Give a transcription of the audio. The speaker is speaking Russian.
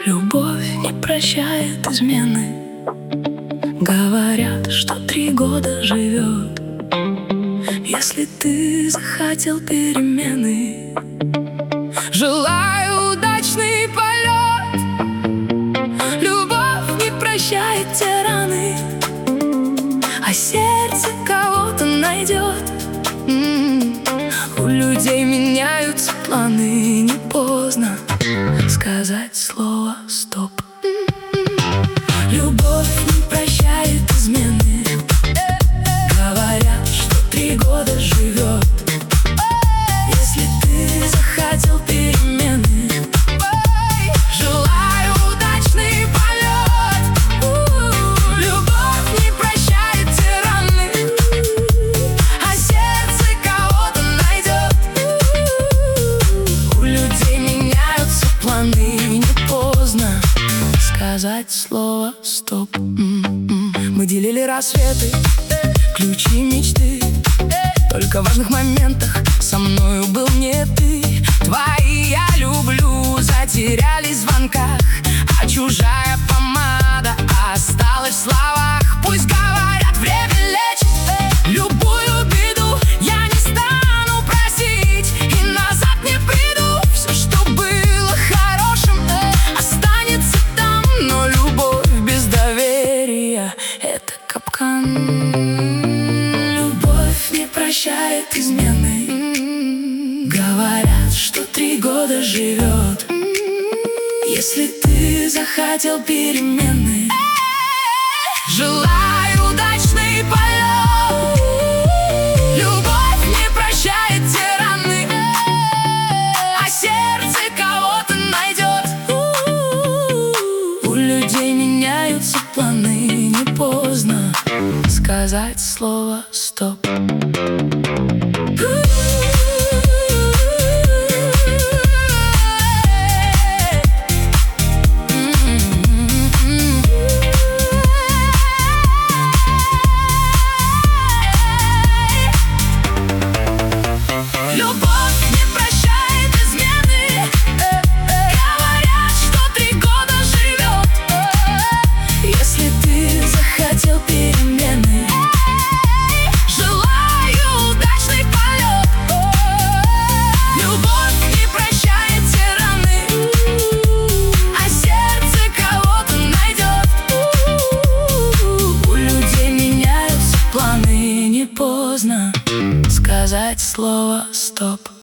Любовь не прощает измены. Говорят, что 3 года живет. Если ты захотел перемены, желаю удачный полет. Любовь не прощает те раны, а сердце кого-то найдет. У людей меняются планы, не поздно сказать слово «стоп». Любовь не прощает измены. Говорят, что 3 года живет. Если ты захотел перемены, желаю удачный полет. Любовь не прощает те раны, а сердце кого-то найдет. У людей меняются планы, не поздно сказать слово «стоп». Мы делили рассветы, ключи мечты. Только в важных моментах со мною был не ты. Твои «я люблю» затерялись в звонках, а чужая помада осталась в словах. Пусть говорят, время лечит любую беду. Я не стану просить и назад не приду. Все, что было хорошим, останется там. Но любовь без доверия — это капкан. Любовь не прощает измены. Говорят, что 3 года живет. Если ты захотел перемены, желаю удачный полет. Любовь не прощает те раны, а сердце кого-то найдет. У людей меняются планы, не поздно сказать слово «стоп». Поздно сказать слово «стоп».